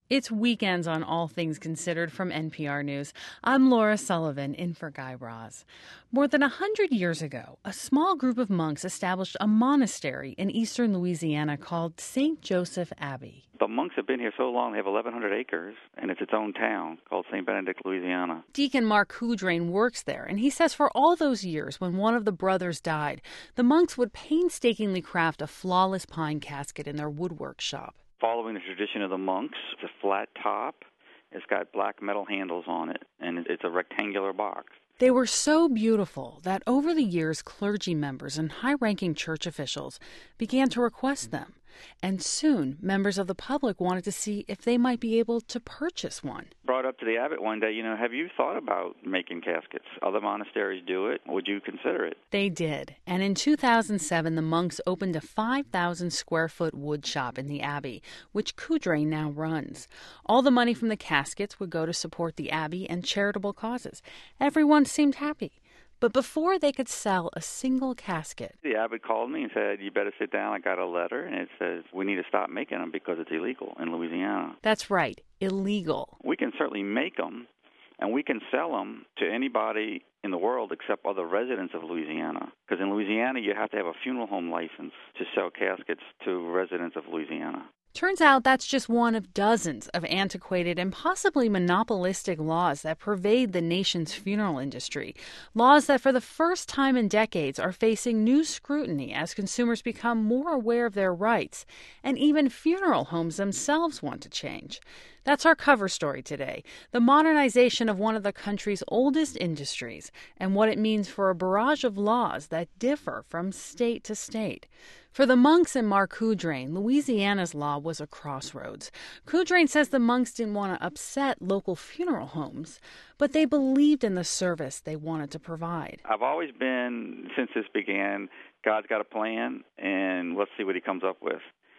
It's Weekends on All Things Considered from NPR News. I'm Laura Sullivan, in for Guy Raz. More than 100 years ago, a small group of monks established a monastery in eastern Louisiana called St. Joseph Abbey. The monks have been here so long, they have 1,100 acres, and it's its own town called St. Benedict, Louisiana. Deacon Mark Coudrain works there, and he says for all those years when one of the brothers died, the monks would painstakingly craft a flawless pine casket in their woodwork shop. Following the tradition of the monks, it's a flat top, it's got black metal handles on it, and it's a rectangular box. They were so beautiful that over the years, clergy members and high-ranking church officials began to request them. And soon, members of the public wanted to see if they might be able to purchase one. Brought up to the abbot one day, have you thought about making caskets? Other monasteries do it. Would you consider it? They did. And in 2007, the monks opened a 5,000-square-foot wood shop in the abbey, which Coudrain now runs. All the money from the caskets would go to support the abbey and charitable causes. Everyone seemed happy. But before they could sell a single casket, the abbot called me and said, you better sit down. I got a letter, and it says we need to stop making them because it's illegal in Louisiana. That's right, illegal. We can certainly make them, and we can sell them to anybody in the world except other residents of Louisiana. Because in Louisiana, you have to have a funeral home license to sell caskets to residents of Louisiana. Turns out that's just one of dozens of antiquated and possibly monopolistic laws that pervade the nation's funeral industry. Laws that for the first time in decades are facing new scrutiny as consumers become more aware of their rights. And even funeral homes themselves want to change. That's our cover story today, the modernization of one of the country's oldest industries and what it means for a barrage of laws that differ from state to state. For the monks and Mark Coudrain, Louisiana's law was a crossroads. Coudrain says the monks didn't want to upset local funeral homes, but they believed in the service they wanted to provide. I've always been, since this began, God's got a plan, and let's see what he comes up with.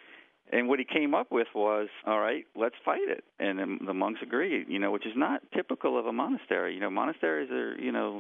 And what he came up with was, all right, let's fight it. And the monks agreed, which is not typical of a monastery. Monasteries are,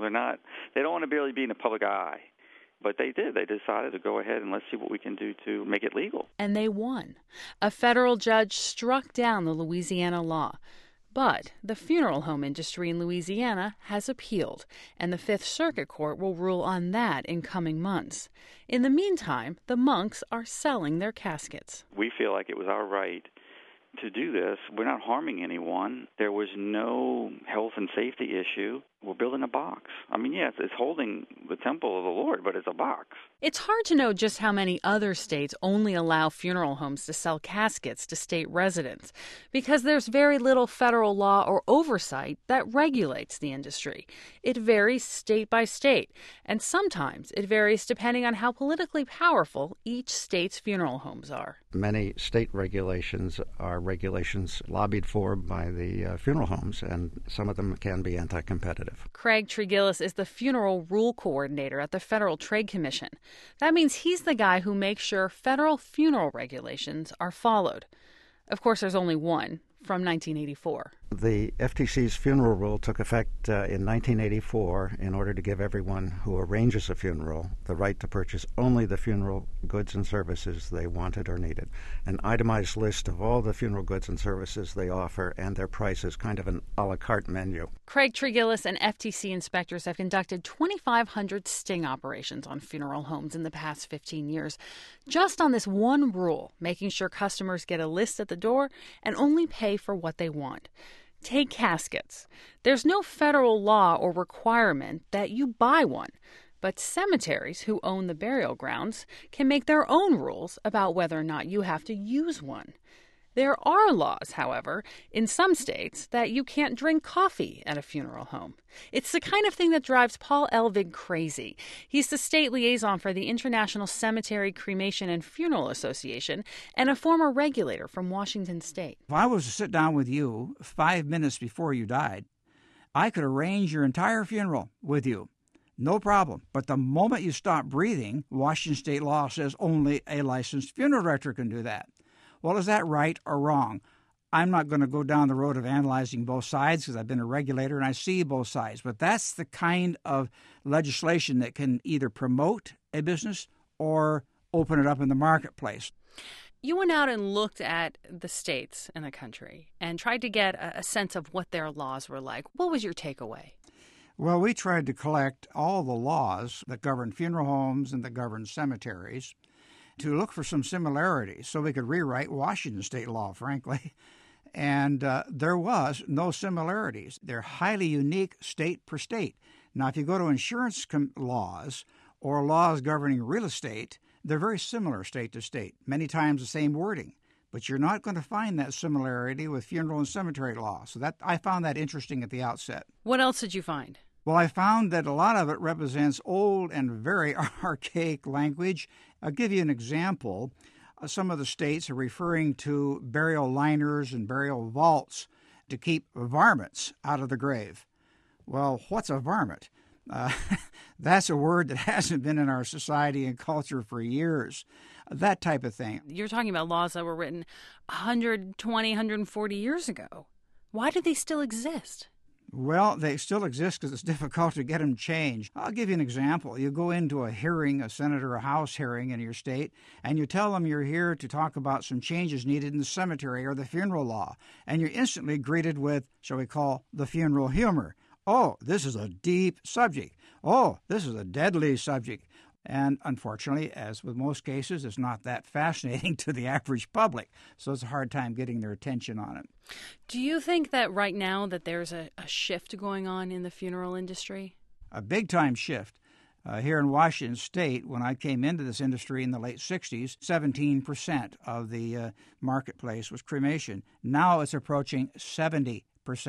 they don't want to barely be in the public eye. But they did. They decided to go ahead and let's see what we can do to make it legal. And they won. A federal judge struck down the Louisiana law. But the funeral home industry in Louisiana has appealed, and the Fifth Circuit Court will rule on that in coming months. In the meantime, the monks are selling their caskets. We feel like it was our right to do this. We're not harming anyone. There was no health and safety issue. We're building a box. Yes, it's holding the temple of the Lord, but it's a box. It's hard to know just how many other states only allow funeral homes to sell caskets to state residents, because there's very little federal law or oversight that regulates the industry. It varies state by state, and sometimes it varies depending on how politically powerful each state's funeral homes are. Many state regulations are regulations lobbied for by the funeral homes, and some of them can be anti-competitive. Craig Tregillis is the funeral rule coordinator at the Federal Trade Commission. That means he's the guy who makes sure federal funeral regulations are followed. Of course, there's only one, from 1984. The FTC's funeral rule took effect in 1984 in order to give everyone who arranges a funeral the right to purchase only the funeral goods and services they wanted or needed. An itemized list of all the funeral goods and services they offer and their prices, kind of an a la carte menu. Craig Tregillis and FTC inspectors have conducted 2,500 sting operations on funeral homes in the past 15 years, just on this one rule, making sure customers get a list at the door and only pay for what they want. Take caskets. There's no federal law or requirement that you buy one, but cemeteries who own the burial grounds can make their own rules about whether or not you have to use one. There are laws, however, in some states that you can't drink coffee at a funeral home. It's the kind of thing that drives Paul Elvig crazy. He's the state liaison for the International Cemetery, Cremation, and Funeral Association and a former regulator from Washington State. If I was to sit down with you 5 minutes before you died, I could arrange your entire funeral with you. No problem. But the moment you stop breathing, Washington state law says only a licensed funeral director can do that. Well, is that right or wrong? I'm not going to go down the road of analyzing both sides because I've been a regulator and I see both sides. But that's the kind of legislation that can either promote a business or open it up in the marketplace. You went out and looked at the states in the country and tried to get a sense of what their laws were like. What was your takeaway? Well, we tried to collect all the laws that govern funeral homes and that govern cemeteries to look for some similarities so we could rewrite Washington state law, frankly. And there was no similarities. They're highly unique state per state. Now, if you go to insurance laws or laws governing real estate, they're very similar state to state, many times the same wording. But you're not going to find that similarity with funeral and cemetery law. So that I found that interesting at the outset. What else did you find? Well, I found that a lot of it represents old and very archaic language. I'll give you an example. Some of the states are referring to burial liners and burial vaults to keep varmints out of the grave. Well, what's a varmint? That's a word that hasn't been in our society and culture for years. That type of thing. You're talking about laws that were written 120, 140 years ago. Why do they still exist? Well, they still exist because it's difficult to get them changed. I'll give you an example. You go into a hearing, a Senate or a House hearing in your state, and you tell them you're here to talk about some changes needed in the cemetery or the funeral law, and you're instantly greeted with, shall we call, the funeral humor. Oh, this is a deep subject. Oh, this is a deadly subject. And unfortunately, as with most cases, it's not that fascinating to the average public, so it's a hard time getting their attention on it. Do you think that right now that there's a shift going on in the funeral industry? A big-time shift. Here in Washington State, when I came into this industry in the late 60s, 17% of the marketplace was cremation. Now it's approaching 70%.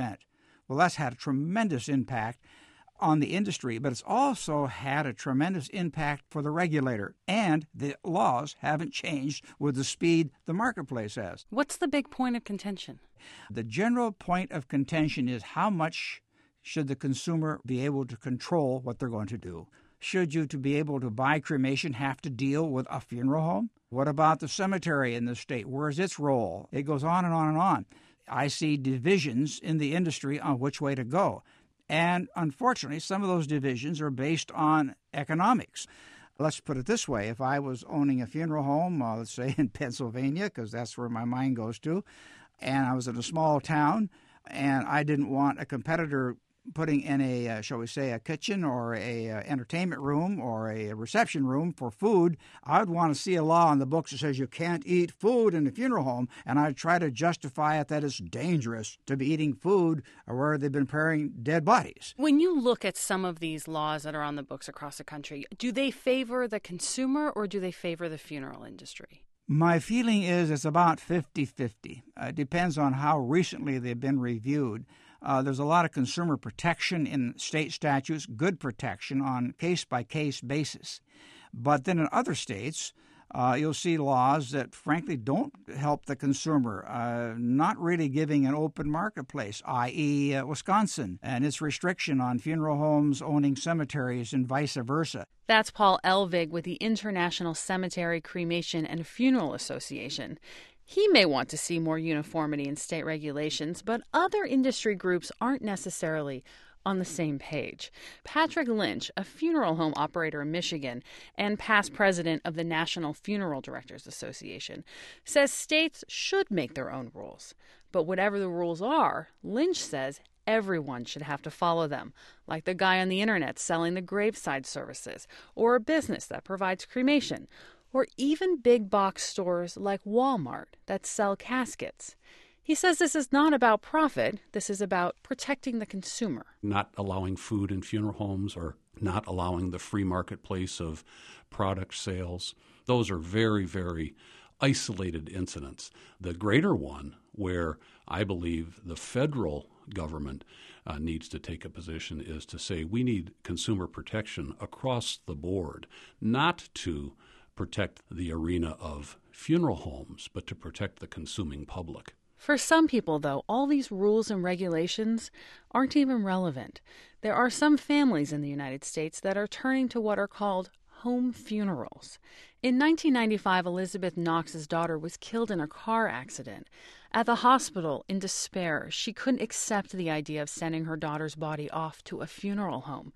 Well, that's had a tremendous impact on the industry, but it's also had a tremendous impact for the regulator, and the laws haven't changed with the speed the marketplace has. What's the big point of contention? The general point of contention is how much should the consumer be able to control what they're going to do? Should you, to be able to buy cremation, have to deal with a funeral home? What about the cemetery in the state? Where's its role? It goes on and on and on. I see divisions in the industry on which way to go. And unfortunately, some of those divisions are based on economics. Let's put it this way. If I was owning a funeral home, let's say in Pennsylvania, because that's where my mind goes to, and I was in a small town, and I didn't want a competitor putting in a, shall we say, a kitchen or a entertainment room or a reception room for food, I would want to see a law on the books that says you can't eat food in a funeral home, and I'd try to justify it that it's dangerous to be eating food where they've been burying dead bodies. When you look at some of these laws that are on the books across the country, do they favor the consumer or do they favor the funeral industry? My feeling is it's about 50-50. It depends on how recently they've been reviewed. There's a lot of consumer protection in state statutes, good protection on case-by-case basis. But then in other states, you'll see laws that frankly don't help the consumer, not really giving an open marketplace, i.e. Wisconsin and its restriction on funeral homes owning cemeteries and vice versa. That's Paul Elvig with the International Cemetery, Cremation, and Funeral Association. He may want to see more uniformity in state regulations, but other industry groups aren't necessarily on the same page. Patrick Lynch, a funeral home operator in Michigan and past president of the National Funeral Directors Association, says states should make their own rules. But whatever the rules are, Lynch says everyone should have to follow them, like the guy on the internet selling the graveside services, or a business that provides cremation, or even big box stores like Walmart that sell caskets. He says this is not about profit. This is about protecting the consumer. Not allowing food in funeral homes or not allowing the free marketplace of product sales. Those are very, very isolated incidents. The greater one, where I believe the federal government needs to take a position, is to say we need consumer protection across the board, not to protect the arena of funeral homes, but to protect the consuming public. For some people, though, all these rules and regulations aren't even relevant. There are some families in the United States that are turning to what are called home funerals. In 1995, Elizabeth Knox's daughter was killed in a car accident. At the hospital, in despair, she couldn't accept the idea of sending her daughter's body off to a funeral home.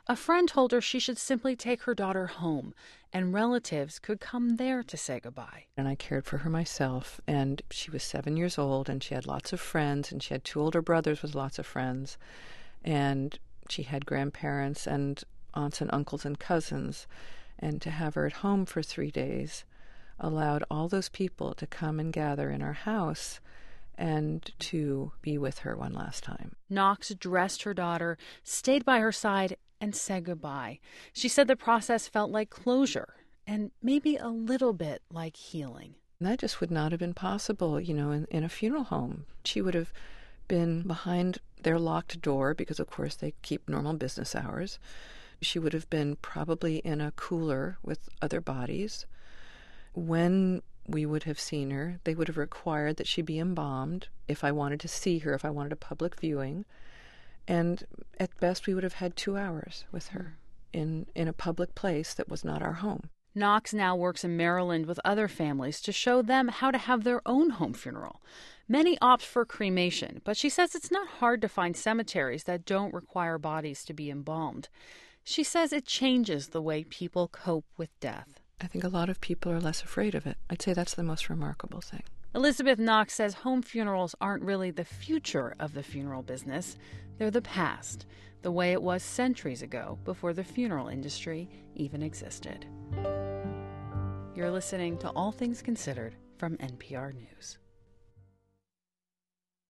A friend told her she should simply take her daughter home, and relatives could come there to say goodbye. And I cared for her myself, and she was 7 years old, and she had lots of friends, and she had 2 older brothers with lots of friends, and she had grandparents and aunts and uncles and cousins, and to have her at home for 3 days allowed all those people to come and gather in our house and to be with her one last time. Knox dressed her daughter, stayed by her side, and said goodbye. She said the process felt like closure and maybe a little bit like healing. And that just would not have been possible, in a funeral home. She would have been behind their locked door because, of course, they keep normal business hours. She would have been probably in a cooler with other bodies. When we would have seen her, they would have required that she be embalmed if I wanted to see her, if I wanted a public viewing. And at best, we would have had 2 hours with her in a public place that was not our home. Knox now works in Maryland with other families to show them how to have their own home funeral. Many opt for cremation, but she says it's not hard to find cemeteries that don't require bodies to be embalmed. She says it changes the way people cope with death. I think a lot of people are less afraid of it. I'd say that's the most remarkable thing. Elizabeth Knox says home funerals aren't really the future of the funeral business. They're the past, the way it was centuries ago before the funeral industry even existed. You're listening to All Things Considered from NPR News.